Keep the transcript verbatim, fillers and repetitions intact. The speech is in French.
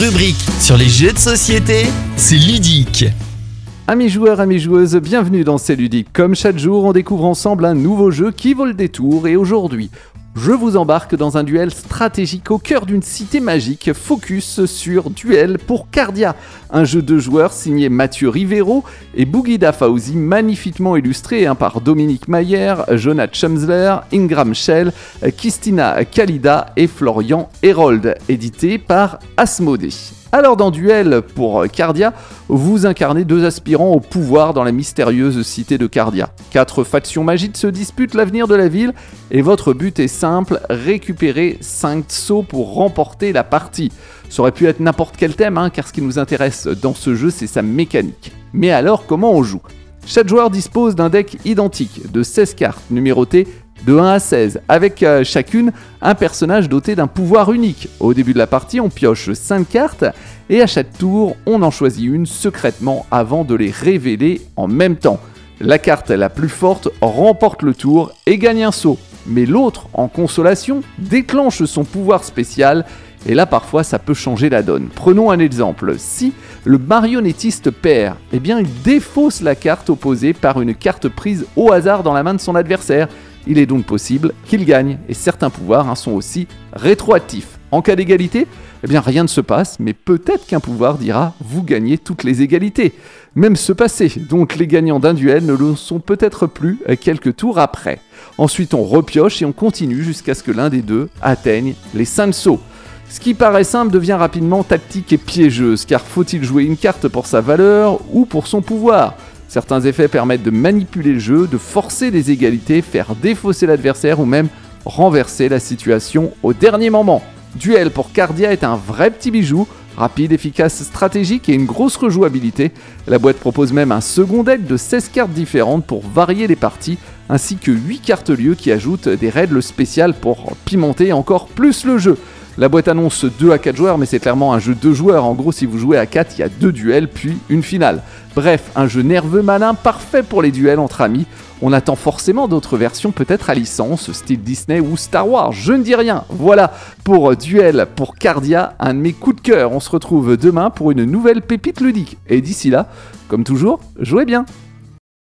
rubrique sur les jeux de société, c'est ludique. Amis joueurs, amis joueuses, bienvenue dans C'est ludique. Comme chaque jour, on découvre ensemble un nouveau jeu qui vaut le détour et aujourd'hui, je vous embarque dans un duel stratégique au cœur d'une cité magique, focus sur Duel pour Cardia, un jeu de joueurs signé Mathieu Rivero et Bouguida Fauzi, magnifiquement illustré hein, par Dominique Mayer, Jonathan Schemzler, Ingram Schell, Kristina Kalida et Florian Herold, édité par Asmodée. Alors dans Duel pour Cardia, vous incarnez deux aspirants au pouvoir dans la mystérieuse cité de Cardia. Quatre factions magiques se disputent l'avenir de la ville et votre but est simple, récupérer cinq sceaux pour remporter la partie. Ça aurait pu être n'importe quel thème, hein, car ce qui nous intéresse dans ce jeu c'est sa mécanique. Mais alors comment on joue ? Chaque joueur dispose d'un deck identique de seize cartes numérotées de un à seize, avec euh, chacune un personnage doté d'un pouvoir unique. Au début de la partie, on pioche cinq cartes et à chaque tour, on en choisit une secrètement avant de les révéler en même temps. La carte la plus forte remporte le tour et gagne un sceau, mais l'autre, en consolation, déclenche son pouvoir spécial et là parfois ça peut changer la donne. Prenons un exemple, si le marionnettiste perd, eh bien il défausse la carte opposée par une carte prise au hasard dans la main de son adversaire. Il est donc possible qu'il gagne, et certains pouvoirs hein, sont aussi rétroactifs. En cas d'égalité, eh bien rien ne se passe, mais peut-être qu'un pouvoir dira « vous gagnez toutes les égalités ». Même se passer, donc les gagnants d'un duel ne le sont peut-être plus quelques tours après. Ensuite on repioche et on continue jusqu'à ce que l'un des deux atteigne les cinq sceaux. Ce qui paraît simple devient rapidement tactique et piégeuse, car faut-il jouer une carte pour sa valeur ou pour son pouvoir ? Certains effets permettent de manipuler le jeu, de forcer les égalités, faire défausser l'adversaire ou même renverser la situation au dernier moment. Duel pour Cardia est un vrai petit bijou, rapide, efficace, stratégique et une grosse rejouabilité. La boîte propose même un second deck de seize cartes différentes pour varier les parties, ainsi que huit cartes lieux qui ajoutent des règles spéciales pour pimenter encore plus le jeu. La boîte annonce deux à quatre joueurs, mais c'est clairement un jeu deux joueurs. En gros, si vous jouez à quatre, il y a deux duels, puis une finale. Bref, un jeu nerveux malin, parfait pour les duels entre amis. On attend forcément d'autres versions, peut-être à licence, style Disney ou Star Wars, je ne dis rien. Voilà pour Duel pour Cardia, un de mes coups de cœur. On se retrouve demain pour une nouvelle pépite ludique. Et d'ici là, comme toujours, jouez bien.